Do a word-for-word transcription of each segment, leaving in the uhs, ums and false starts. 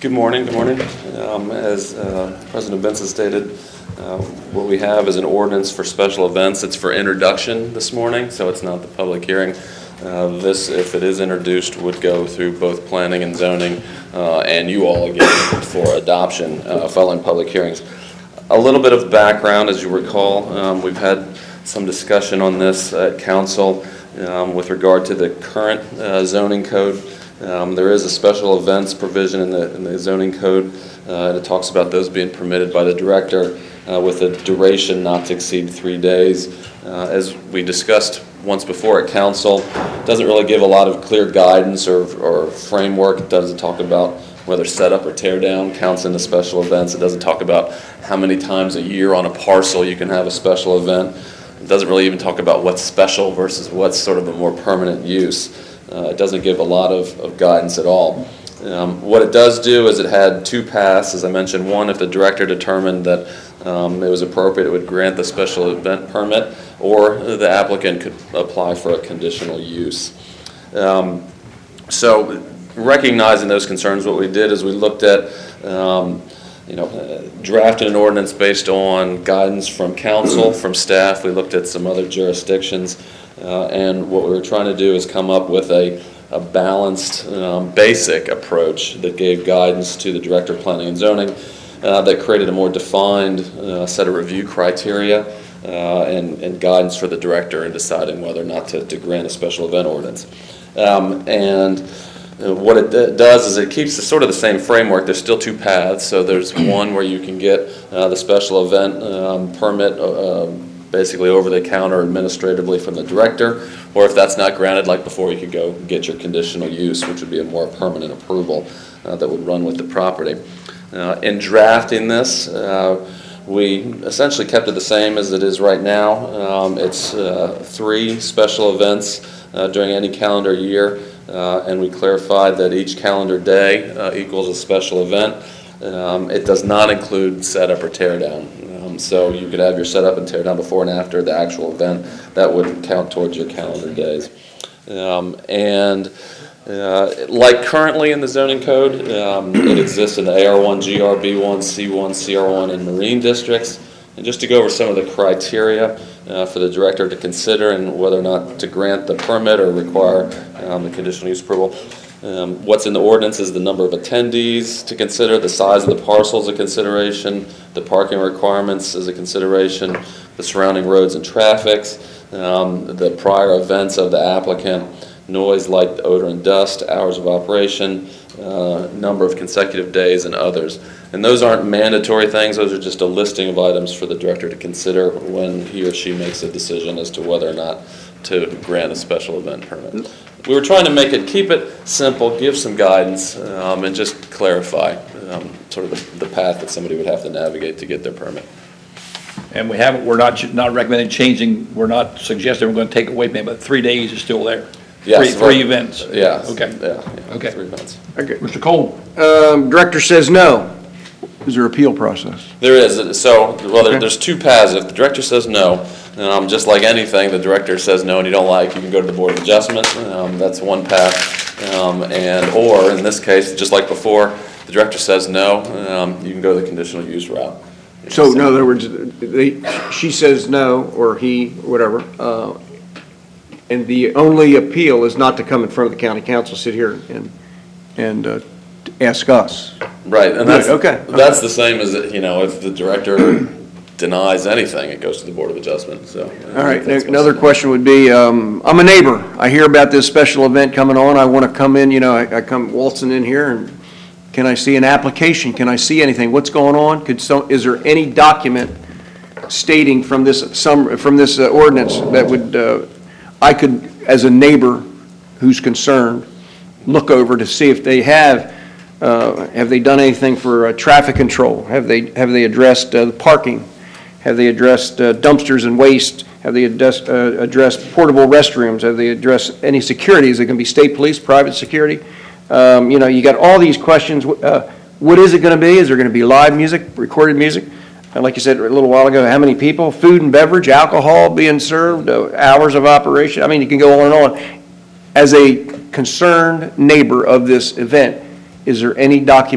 Good morning. Good morning. Um, as uh, President Benson stated, uh, what we have is an ordinance for special events. It's for introduction this morning, so it's not the public hearing. Uh, this, if it is introduced, would go through both planning and zoning, uh, and you all again for adoption uh, following public hearings. A little bit of background, as you recall, um, we've had some discussion on this at council um, with regard to the current uh, zoning code. Um, there is a special events provision in the, in the zoning code, uh, and it talks about those being permitted by the director uh, with a duration not to exceed three days. Uh, as we discussed once before at council, it doesn't really give a lot of clear guidance or, or framework. It doesn't talk about whether setup or tear down counts into special events. It doesn't talk about how many times a year on a parcel you can have a special event. It doesn't really even talk about what's special versus what's sort of a more permanent use. Uh, it doesn't give a lot of, of guidance at all. Um, what it does do is it had two paths, as I mentioned. One, if the director determined that um, it was appropriate, it would grant the special event permit, or the applicant could apply for a conditional use. Um, so recognizing those concerns, what we did is we looked at um, you know, uh, drafting an ordinance based on guidance from council, from staff. We looked at some other jurisdictions. Uh, and what we were trying to do is come up with a, a balanced, um, basic approach that gave guidance to the Director of Planning and Zoning, uh, that created a more defined uh, set of review criteria uh, and, and guidance for the director in deciding whether or not to, to grant a special event ordinance. Um, and uh, what it d- does is it keeps the, sort of the same framework. There's still two paths. So there's one where you can get uh, the special event um, permit uh, basically over-the-counter administratively from the director, or if that's not granted, like before, you could go get your conditional use, which would be a more permanent approval uh, that would run with the property. Uh, in drafting this, uh, we essentially kept it the same as it is right now. Um, it's uh, three special events uh, during any calendar year, uh, and we clarified that each calendar day uh, equals a special event. Um, it does not include setup or tear down. Um, so you could have your setup and tear down before and after the actual event. That wouldn't count towards your calendar days. Um, and uh, like currently in the zoning code, um, it exists in the A R one, G R B one, C one, C R one, and marine districts. And just to go over some of the criteria uh, for the director to consider and whether or not to grant the permit or require um, the conditional use approval. Um, what's in the ordinance is the number of attendees to consider, the size of the parcels a consideration, the parking requirements is a consideration, the surrounding roads and traffics, um, the prior events of the applicant, noise, light, odor, and dust, hours of operation, uh, number of consecutive days, and others. And those aren't mandatory things. Those are just a listing of items for the director to consider when he or she makes a decision as to whether or not to grant a special event permit. We were trying to make it, keep it simple, give some guidance, um, and just clarify um, sort of the, the path that somebody would have to navigate to get their permit. And we haven't, we're not not recommending changing, we're not suggesting we're going to take away from it, but three days is still there. Yes, three, three events. Yeah. Okay. Yeah, yeah, okay. Three events. Okay. Mister Cole. Um, director says no. Is there appeal process? There is. So, well, there, Okay. there's two paths. If the director says no, um, just like anything, the director says no and you don't like, you can go to the Board of Adjustment. Um, that's one path. Um, and or in this case, just like before, the director says no, um, you can go the conditional use route. So, in other words, they, she says no, or he, whatever, uh, and the only appeal is not to come in front of the county council, sit here and and uh, ask us. Right, and that's okay. that's the same as, you know, if the director denies anything, it goes to the Board of Adjustment. So. All right. Another question would be: um, I'm a neighbor. I hear about this special event coming on. I want to come in. You know, I, I come waltzing in here, and can I see an application? Can I see anything? What's going on? Could so? Is there any document stating from this some from this uh, ordinance that would uh, I could, as a neighbor who's concerned, look over to see if they have. Uh, have they done anything for uh, traffic control? Have they have they addressed uh, the parking? Have they addressed uh, dumpsters and waste? Have they addressed, uh, addressed portable restrooms? Have they addressed any security? Is it going to be state police, private security? Um, you know, you got all these questions. Uh, what is it going to be? Is there going to be live music, recorded music? And like you said a little while ago, how many people? Food and beverage, alcohol being served, uh, hours of operation. I mean, you can go on and on. As a concerned neighbor of this event, is there any document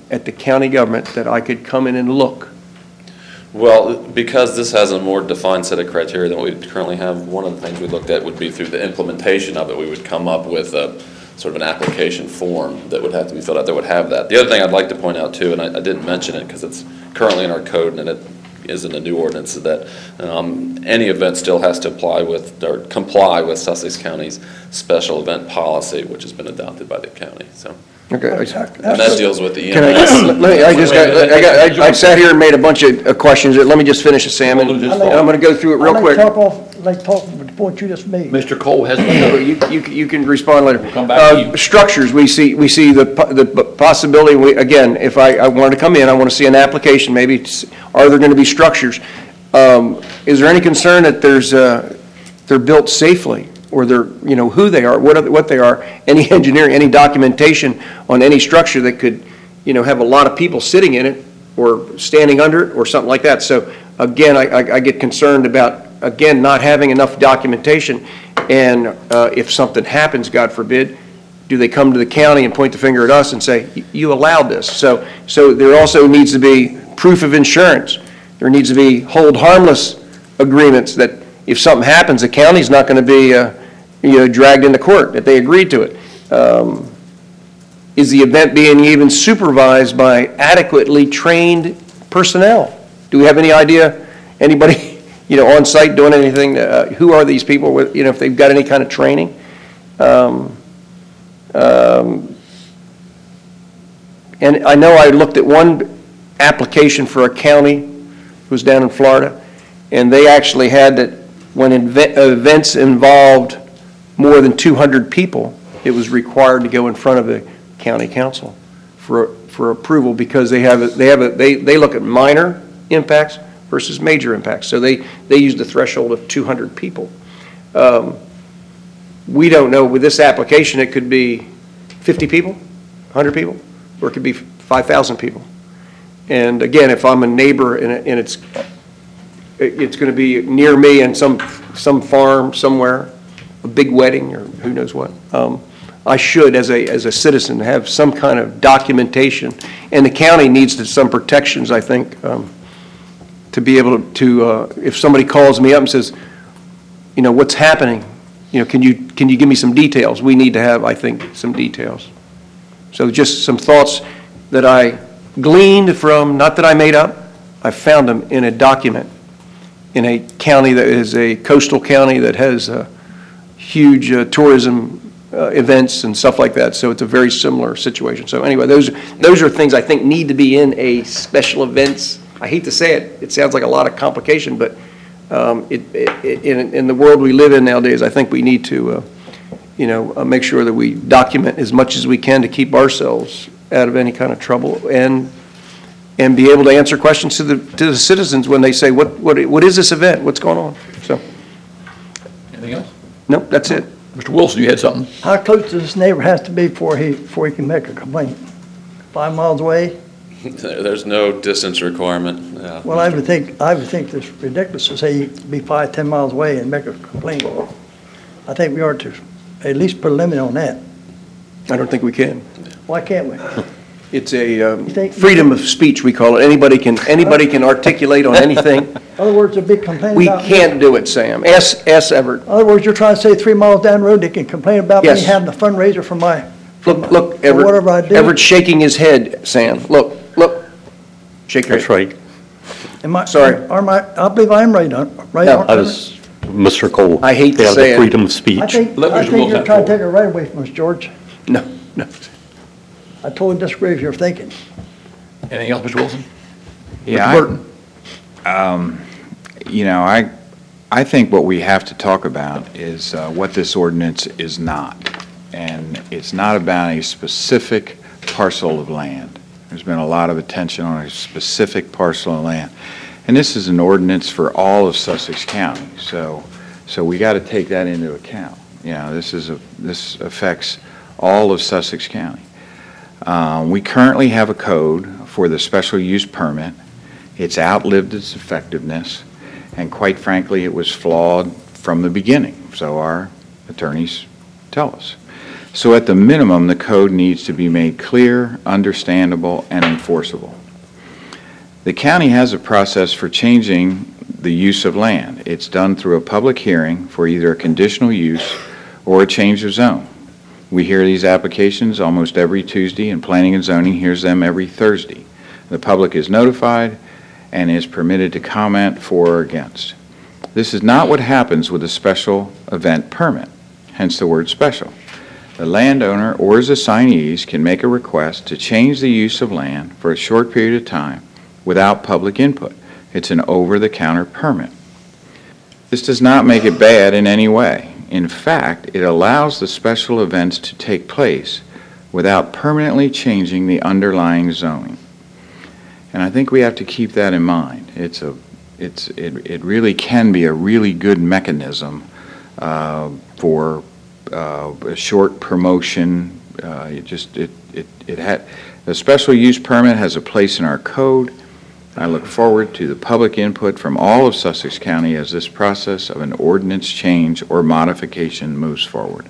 at the county government that I could come in and look? Well, because this has a more defined set of criteria than we currently have, one of the things we looked at would be through the implementation of it. We would come up with a sort of an application form that would have to be filled out that would have that. The other thing I'd like to point out too, and I, I didn't mention it because it's currently in our code and it isn't a new ordinance, is that um, any event still has to apply with or comply with Sussex County's special event policy, which has been adopted by the county. So, Okay. I- and that deals with the E Can I, M S. let me, I just got, I got, I- I sat here and made a bunch of uh, questions. Let me just finish it, Sam, and We'll do I'm this going to go through it real I'd quick. like to talk off, like talk with the point you just made. Mister Cole has, You, you, you can respond later. We'll come back to Uh, you. Structures, we see, we see the, po- the possibility, we, again, if I, I wanted to come in, I want to see an application, maybe, to s- are there going to be structures? Um, Is there any concern that there's, uh, they're built safely, or they're, you know, who they are, what, are- what they are, any engineering, any documentation on any structure that could, you know, have a lot of people sitting in it, or standing under it, or something like that? So, again, I, I I get concerned about, again, not having enough documentation, and uh, if something happens, God forbid, do they come to the county and point the finger at us and say, you allowed this? So, so there also needs to be proof of insurance. There needs to be hold harmless agreements that if something happens, the county's not going to be, uh, you know, dragged into court, that they agreed to it. Um, Is the event being even supervised by adequately trained personnel? Do we have any idea, anybody, you know, on site doing anything? uh, Who are these people, with, you know, if they've got any kind of training? Um, um, And I know I looked at one application for a county, it was down in Florida, and they actually had that when inve- events involved more than two hundred people, it was required to go in front of the county council for, for approval, because they have, a- they have, a they, they look at minor impacts versus major impacts. So they, they use the threshold of two hundred people. Um, We don't know, with this application, it could be fifty people, one hundred people, or it could be five thousand people. And again, if I'm a neighbor and it- and it's, it- it's going to be near me in some, some farm somewhere, a big wedding or who knows what, um, I should, as a, as a citizen, have some kind of documentation. And the county needs to- some protections, I think, um, to be able to, uh, if somebody calls me up and says, you know, what's happening? You know, can you, can you give me some details? We need to have, I think, some details. So just some thoughts that I gleaned from, not that I made up, I found them in a document in a county that is a coastal county that has uh, huge uh, tourism uh, events and stuff like that. So it's a very similar situation. So anyway, those, those are things I think need to be in a special events. I hate to say it, it sounds like a lot of complication, but um, it, it, in, in the world we live in nowadays, I think we need to, uh, you know, uh, make sure that we document as much as we can to keep ourselves out of any kind of trouble, and and be able to answer questions to the to the citizens when they say, what what what is this event? What's going on? So, anything else? nope, that's it. Mister Wilson, you had something? How close does this neighbor has to be before he, before he can make a complaint? Five miles away? There's no distance requirement. uh, Well, I would think, I would think it's ridiculous to say you be five, ten miles away and make a complaint. I think we ought to at least put a limit on that. I don't think we can. Why can't we? It's a um, You think- freedom of speech, we call it. Anybody can anybody can articulate on anything. In other words, a big complaint We about me. can't do it, Sam. Ask ask Everett. In other words, you're trying to say three miles down the road, they can complain about me Yes. having a fundraiser for my, Look, look, for Everett. whatever I do. Everett's shaking his head, Sam. Look, look. Shake your That's head. right. Am I? Sorry. Are my, I believe I'm right on, right No, on. I was, Mister Cole. I hate to they have say the it. freedom of I speech. think, Let I Mister think Wilson you're have trying to the take it right away from us, George. No, no. I totally disagree with your thinking. Anything else, Mister Wilson? Yeah, Mister Burton? I- you know, I, I think what we have to talk about is uh, what this ordinance is not. And it's not about a specific parcel of land. There's been a lot of attention on a specific parcel of land. And this is an ordinance for all of Sussex County. So, so we got to take that into account. You know, this is a, this affects all of Sussex County. Uh, We currently have a code for the special use permit. It's outlived its effectiveness, and quite frankly, it was flawed from the beginning, so our attorneys tell us. So at the minimum, the code needs to be made clear, understandable, and enforceable. The county has a process for changing the use of land. It's done through a public hearing for either a conditional use or a change of zone. We hear these applications almost every Tuesday, and Planning and Zoning hears them every Thursday. The public is notified and is permitted to comment for or against. This is not what happens with a special event permit, hence the word special. The landowner or his assignees can make a request to change the use of land for a short period of time without public input. It's an over-the-counter permit. This does not make it bad in any way. In fact, it allows the special events to take place without permanently changing the underlying zoning. And I think we have to keep that in mind. It's a, it's, it, it really can be a really good mechanism uh, for uh, a short promotion. Uh, it just, it, it, it had, the special use permit has a place in our code. I look forward to the public input from all of Sussex County as this process of an ordinance change or modification moves forward.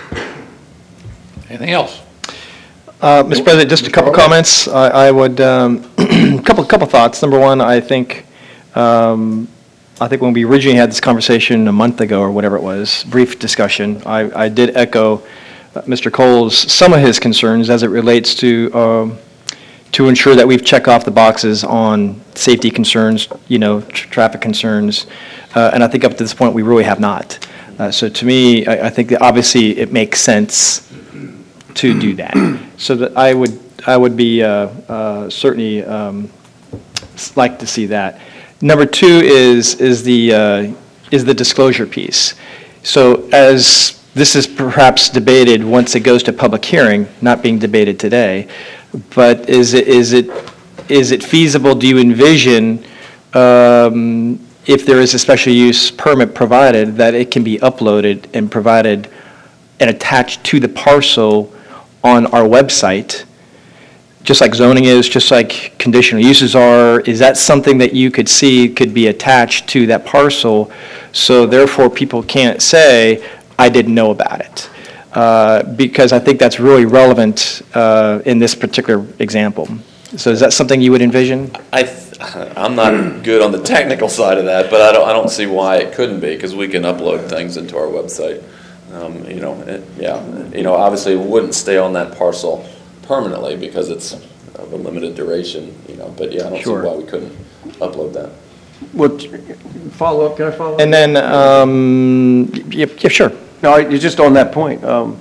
Anything else? Uh, Mister President, just a couple comments. I I would, um, couple couple thoughts. Number one, I think, um, I think when we originally had this conversation a month ago or whatever it was, brief discussion, I I did echo uh, Mister Cole's, some of his concerns as it relates to um, to ensure that we've checked off the boxes on safety concerns, you know, tr- traffic concerns, uh, and I think up to this point we really have not. Uh, so to me, I, I think that obviously it makes sense to do that. So that I would I would be uh, uh, certainly um, like to see that. Number two is is the uh, is the disclosure piece. So as this is perhaps debated once it goes to public hearing, not being debated today. But is it, is it, is it feasible, do you envision, um, if there is a special use permit provided, that it can be uploaded and provided and attached to the parcel on our website, just like zoning is, just like conditional uses are? Is that something that you could see could be attached to that parcel, so therefore people can't say, I didn't know about it? Uh, because I think that's really relevant uh, in this particular example. So is that something you would envision? I, th- I'm not good on the technical side of that, but I don't, I don't see why it couldn't be, because we can upload things into our website. Um, you know, it, yeah, you know, obviously it wouldn't stay on that parcel permanently because it's of a limited duration, you know, but yeah, I don't Sure. see why we couldn't upload that. What, follow up, can I follow up? And then, um, yeah, yeah, sure. No, I- it's just on that point. Um,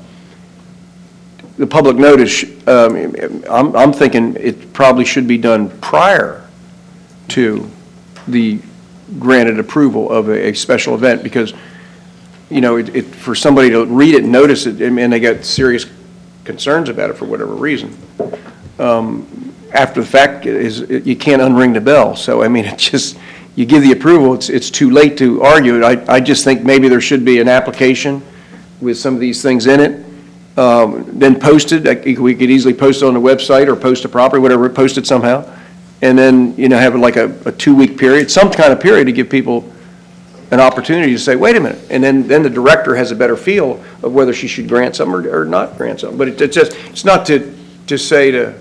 The public notice, um, I'm, I'm thinking it probably should be done prior to the granted approval of a, a special event, because, you know, it, it, for somebody to read it and notice it, and they got serious concerns about it for whatever reason, um, after the fact, is, you can't unring the bell. So, I mean, it just, you give the approval, it's, it's too late to argue it. I, I just think maybe there should be an application with some of these things in it, um, then posted. Like, we could easily post it on the website or post a property, whatever, post it somehow. And then, you know, have like a, a two-week period, some kind of period to give people an opportunity to say, wait a minute. And then, then the director has a better feel of whether she should grant something or, or not grant something. But it, it's just, it's not to, to say to,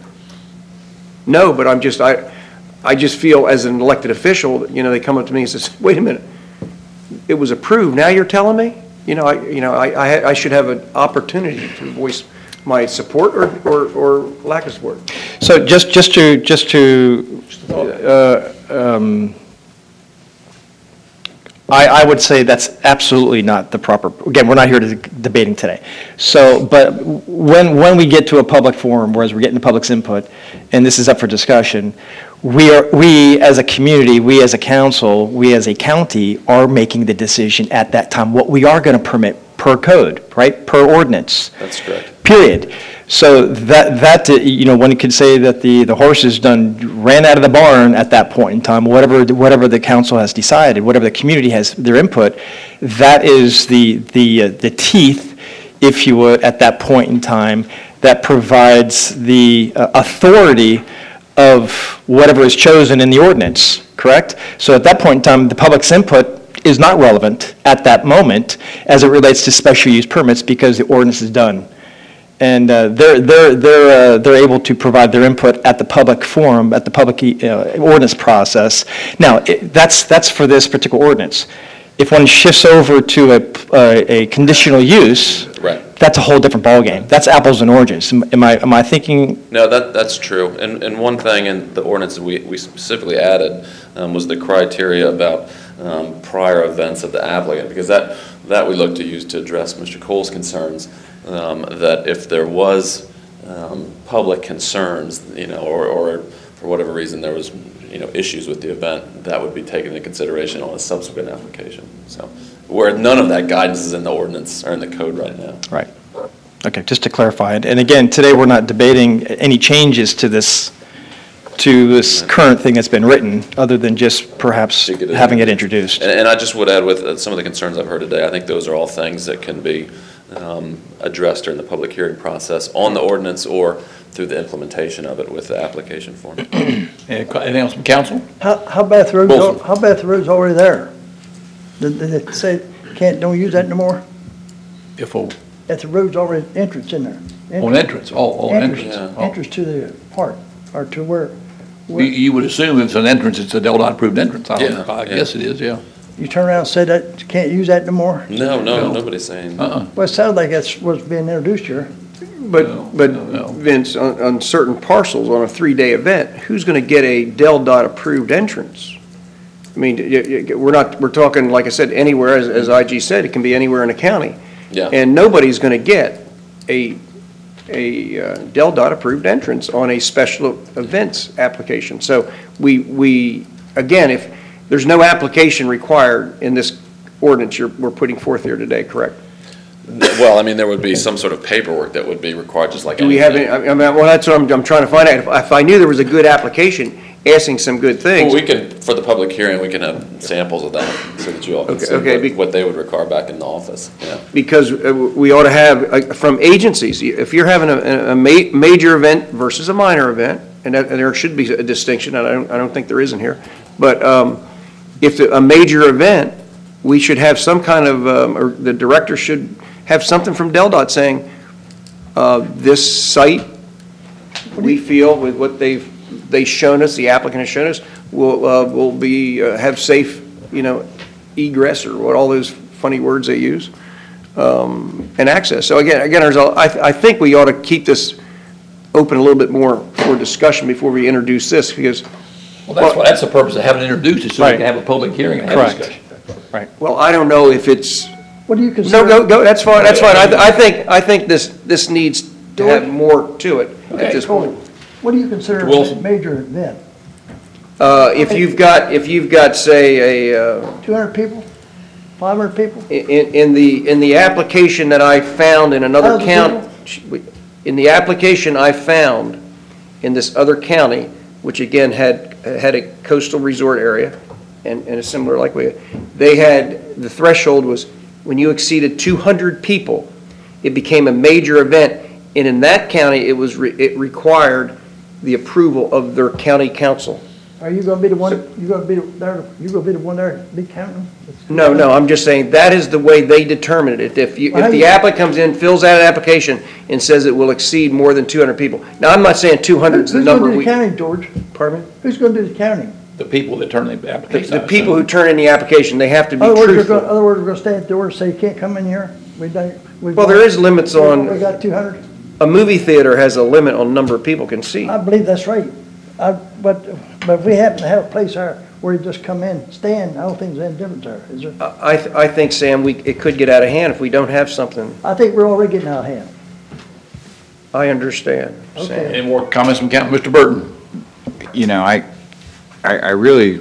no, but I'm just, I, I just feel as an elected official, that, you know, they come up to me and says, wait a minute, it was approved, now you're telling me? You know, I, you know, I, I, I should have an opportunity to voice my support or, or, or lack of support. So just, just to, just to, uh, um, I, I would say that's absolutely not the proper, again, we're not here to debating today. So, but when, when we get to a public forum, whereas we're getting the public's input, and this is up for discussion, we are, we as a community, we as a council, we as a county are making the decision at that time, what we are going to permit per code, right, per ordinance. That's correct. Period. So that, that uh, you know, one could say that the, the horses done ran out of the barn at that point in time, whatever, whatever the council has decided, whatever the community has their input, that is the, the, uh, the teeth, if you would, at that point in time, that provides the uh, authority of whatever is chosen in the ordinance, correct? So at that point in time, the public's input is not relevant at that moment as it relates to special use permits because the ordinance is done. and uh, they're, they're, they're, uh, they're able to provide their input at the public forum, at the public uh, ordinance process. Now, it- that's, that's for this particular ordinance. If one shifts over to a, a, a conditional use, Right. that's a whole different ballgame. That's apples and oranges. Am am I, am I thinking, No, that, that's true. And, and one thing in the ordinance that we, we specifically added um, was the criteria about um, prior events of the applicant, because that, that we look to use to address Mister Cole's concerns, um, that if there was um, public concerns, you know, or, or for whatever reason there was, you know, issues with the event, that would be taken into consideration on a subsequent application. So, where none of that guidance is in the ordinance or in the code right now. right? Okay, just to clarify it. And again, today, we're not debating any changes to this, to this current thing that's been written, other than just perhaps To get it having it introduced. And, and I just would add with uh, some of the concerns I've heard today, I think those are all things that can be um, addressed during the public hearing process on the ordinance or through the implementation of it with the application form. Anything else from council? How, how about the road's, Wilson. al- how about the road's already there? Did, did it say, can't, don't use that no more? If, a- If the road's already entrance in there. on entrance, oh, on entrance. Yeah. Oh. Entrance to the park, or to where, You, where, you would assume if it's an entrance, it's a Del Dot approved entrance. I don't Yeah, know. I yeah. guess it is, yeah. you turn around and say that, you can't use that no more? No, no, No. nobody's saying. Uh-uh. Well, it sounded like that's what's being introduced here. No, But, but no, no. Vince, on, on certain parcels, on a three-day event, who's going to get a Del Dot approved entrance? I mean, y- y- we're not, we're talking, like I said, anywhere, as, as I G said, it can be anywhere in the county. Yeah. And nobody's going to get a, a uh, Del Dot approved entrance on a special events application. So we, we, again, if, there's no application required in this ordinance you're, we're putting forth here today, correct? Well, I mean, there would be some sort of paperwork that would be required, just like Do we have anything. any, I mean, well, that's what I'm, I'm trying to find out. If, if I knew there was a good application, asking some good things. Well, we can, for the public hearing, we can have samples of that so that you all can Okay, see okay, be- what, what they would require back in the office, yeah. Because uh, we ought to have, uh, from agencies, if you're having a, a ma- major event versus a minor event, and that- and there should be a distinction, and I don't, I don't think there is in here, but um, if the- a major event, we should have some kind of, um, or the director should have something from Del Dot saying, uh, this site, we feel with what they've, they've shown us, the applicant has shown us, will, uh, will be, uh, have safe, you know, egress, or what, all those funny words they use, um, and access. So again, again, there's a, I, I think we ought to keep this open a little bit more for discussion before we introduce this, because, Well, that's why, that's the purpose of having it introduced, is so we Right. can have a public hearing and have Correct. discussion. well, I don't know if it's, What do you no, consider? go, go, that's fine, that's fine. I, I think, I think this, this needs to have more to it Okay. at this point. What do you consider Wilson. a major event? Uh, if you've got, if you've got, say, a, uh, two hundred people? five hundred people? In, in the, in the application that I found in another Thousand county, in the application I found in this other county, which again had, had a coastal resort area, and, and a similar like we, they had, the threshold was, when you exceeded two hundred people, it became a major event, and in that county, it was, re- it required the approval of their county council. Are you gonna be the one, you gonna be there, you gonna be the one there, be counting? No, no, I'm just saying, that is the way they determined it. If you, if the applicant comes in, fills out an application, and says it will exceed more than two hundred people. Now, I'm not saying two hundred is the Who's number gonna do we. the counting, George? Pardon me? Who's gonna do the counting? The people that turn the The, application. the people who turn in the application, they have to be Other words, we're gonna, truthful. other words, we're gonna stay at the door and say you can't come in here? We don't, we've. Well, there is limits We on, got two hundred? a movie theater has a limit on number of people can see. I believe that's right. I, but, but if we happen to have a place there where you just come in, stand, I don't think there's any difference there, is there? I, th- I think, Sam, we, it could get out of hand if we don't have something. I think we're already getting out of hand. I understand, Sam. Okay. Any more comments from council, Mister Burton? You know, I, I, I really,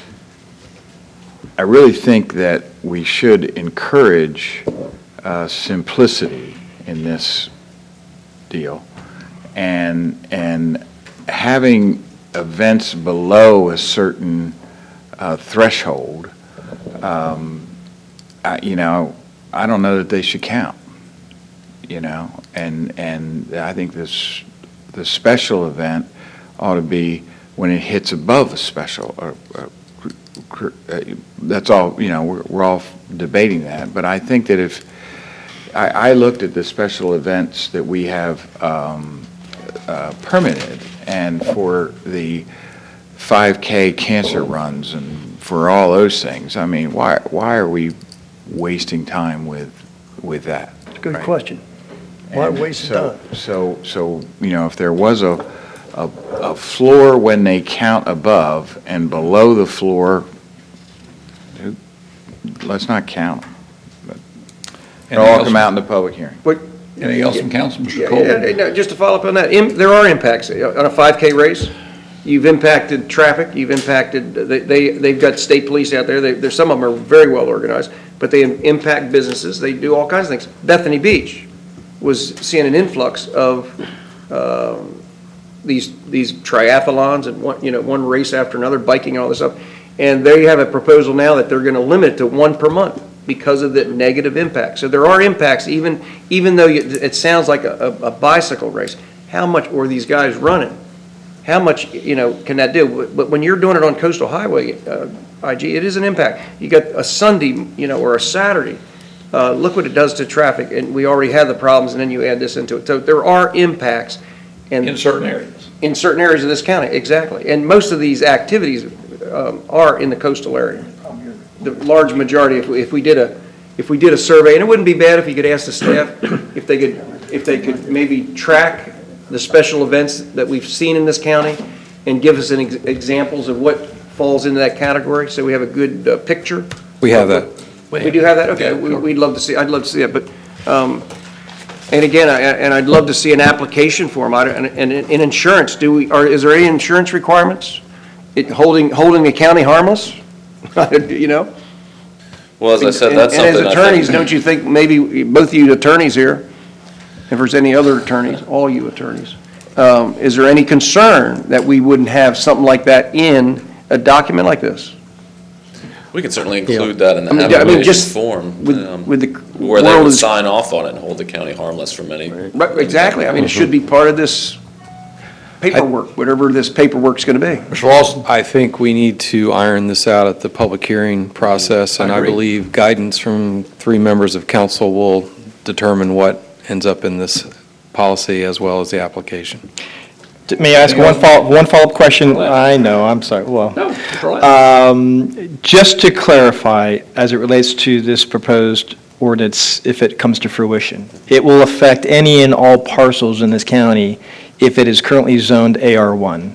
I really think that we should encourage uh, simplicity in this deal. And, and having events below a certain uh, threshold, um, I, you know, I don't know that they should count, you know? And, and I think this, the special event ought to be when it hits above a special, uh, uh, cr- cr- uh, that's all, you know, we're, we're all debating that. But I think that if, I, I looked at the special events that we have um, uh, permitted, and for the five K cancer runs and for all those things, I mean, why, why are we wasting time with, with that? It's a good Right. question. Why And waste so- time? So, so, you know, if there was a, a, a floor when they count above and below the floor, who- let's not count. It'll all come out in the public hearing. Anything else from council, Mister Yeah, Cole? yeah, yeah, no, just to follow up on that, im- there are impacts. On a five K race, you've impacted traffic, you've impacted, they, they- they've got state police out there, they, there's, some of them are very well organized, but they im- impact businesses, they do all kinds of things. Bethany Beach was seeing an influx of, um, these, these triathlons and one, you know, one race after another, biking and all this stuff. And they have a proposal now that they're gonna limit it to one per month because of the negative impact. So there are impacts, even, even though you- it sounds like a, a a bicycle race. How much were these guys running? How much, you know, can that do? But when you're doing it on Coastal Highway, uh, I G, it is an impact. You got a Sunday, you know, or a Saturday, uh, look what it does to traffic, and we already have the problems, and then you add this into it. So there are impacts, and In certain areas. in certain areas of this county, exactly. And most of these activities um, are in the coastal area. The large majority, if we, if we did a, if we did a survey, and it wouldn't be bad if you could ask the staff if they could, if they could maybe track the special events that we've seen in this county and give us an ex- examples of what falls into that category, so we have a good uh, picture. We have that. We do have that? Okay, we- we'd love to see, I'd love to see that, but, um, and again, I- and I'd love to see an application form. I don't- And, and in insurance, do we, are, is there any insurance requirements? It, holding, holding the county harmless? You know? Well, as I said, that's And- something And I as attorneys, think. don't you think, maybe, both of you attorneys here, if there's any other attorneys, all you attorneys, um, is there any concern that we wouldn't have something like that in a document like this? We could certainly include that in the I mean, I mean, application just form. with- um, with the Where they world would is- sign off on it and hold the county harmless from any. Right, exactly, I mean, it should be part of this paperwork, whatever this paperwork's gonna be. Mister Lawson? I think we need to iron this out at the public hearing process, and I I agree. believe guidance from three members of council will determine what ends up in this policy as well as the application. May I ask one follow, one follow-up question? I know, I'm sorry, well. No, Mister Lawson. Um, Just to clarify, as it relates to this proposed ordinance, if it comes to fruition, it will affect any and all parcels in this county if it is currently zoned A R one,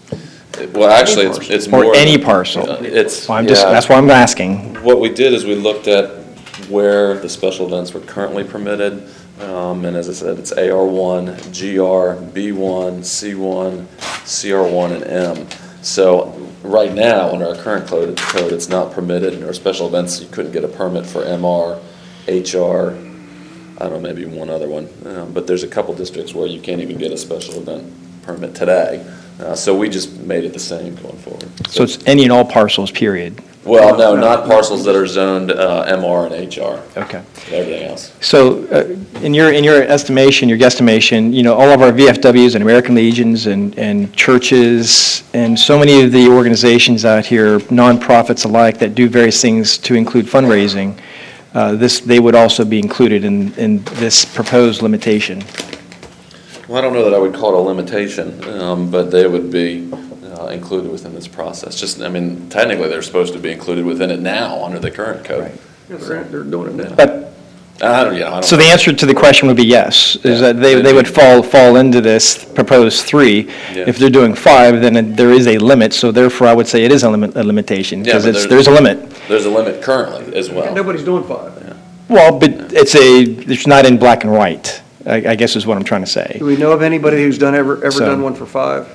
Well, actually, it's, it's more. or any than- parcel. uh, It's, So I'm just, yeah. that's why I'm asking. What we did is we looked at where the special events were currently permitted, um, and as I said, it's A R one, G R, B one, C one, C R one, and M. So, right now, under our current code, code, it's not permitted, or special events, you couldn't get a permit for M R, H R, I don't know, maybe one other one, um, but there's a couple districts where you can't even get a special event permit today. Uh, so we just made it the same going forward. So it's any and all parcels, period. Well, no, not parcels that are zoned uh, M R and H R, Okay. everything else. So uh, in your, in your estimation, your guesstimation, you know, all of our V F Ws and American Legions and, and churches and so many of the organizations out here, nonprofits alike, that do various things to include fundraising, uh, this, they would also be included in, in this proposed limitation. Well, I don't know that I would call it a limitation, um, but they would be uh, included within this process. Just, I mean, technically, they're supposed to be included within it now, under the current code. Yeah, They're they're doing it now. But, I don't, yeah, I don't. so the know. answer to the question would be yes, is Yeah. that they, they would fall, fall into this proposed three. Yeah. If they're doing five, then it- there is a limit, so therefore I would say it is a limit, a limitation, Yeah, because but it's, there's- there's a limit. There's a limit currently as well. Nobody's doing five. Well, but it's a, it's not in black and white, I, I guess is what I'm trying to say. Do we know of anybody who's done, ever, ever So- done one for five?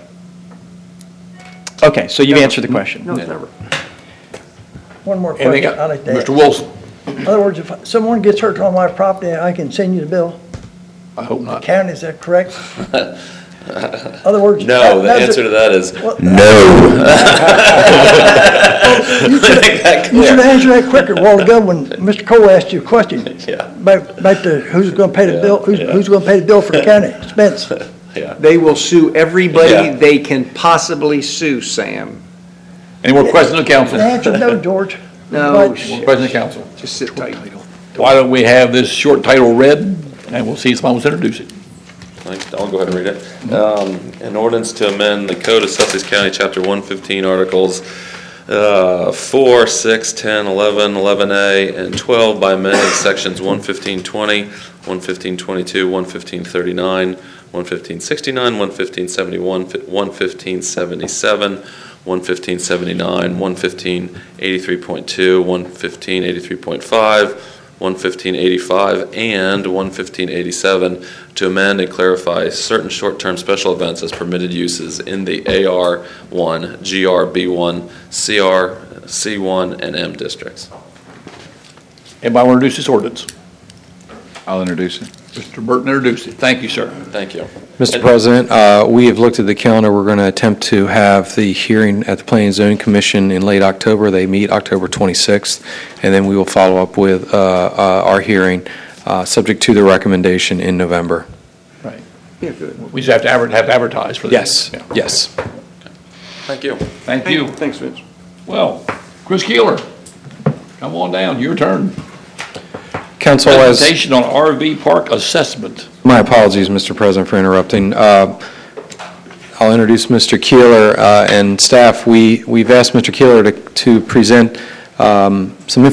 Okay, so you've Never. answered the question. No, never. One more Anything question I'd like to Mister ask. Wilson? In other words, if someone gets hurt on my property, I can send you the bill? I hope not. County, is that correct? Other words. No, the that- that's answer a- to that is well, no. You should Make that you should clear. answer that quicker a while ago when Mister Cole asked you a question. Yeah. About, about the, who's gonna pay the Yeah, bill, who's, yeah. who's gonna pay the bill for the county expense? Yeah. They will sue everybody Yeah. they can possibly sue, Sam. Any more questions of The council? answer, no, George. No, But- sh- More questions of council? just sit tight. why don't we have this short title read, and we'll see if someone wants to introduce it. I'll go ahead and read it. Um, An ordinance to amend the Code of Sussex County, Chapter one fifteen, Articles uh, four, six, ten, eleven, eleven A, and twelve by amending Sections one fifteen twenty, one fifteen twenty-two, one fifteen thirty-nine, one fifteen sixty-nine, one fifteen seventy-one, one fifteen seventy-seven, one fifteen seventy-nine, one fifteen eighty-three point two, one fifteen eighty-three point five, one fifteen eighty-five, and one fifteen eighty-seven to amend and clarify certain short-term special events as permitted uses in the A R one, G R B one, C R, C one, and M districts. Anybody want to introduce this ordinance? I'll introduce it. Mister Burton introduced it. Thank you, sir. Thank you. Mister And- President, uh, we have looked at the calendar. We're going to attempt to have the hearing at the Planning and Zoning Commission in late October. They meet October twenty-sixth, and then we will follow up with uh, uh, our hearing, uh, subject to the recommendation in November. Right. Yeah, good. We just have to adver- have to advertise for this. Yes, Yeah. yes. Thank you. Thank you. Thanks, Vince. Well, Chris Keeler, come on down, your turn. Council, as, Presentation on R V park assessment. my apologies, Mister President, for interrupting. Uh, I'll introduce Mister Keeler uh, and staff. We, we've asked Mister Keeler to, to present um, some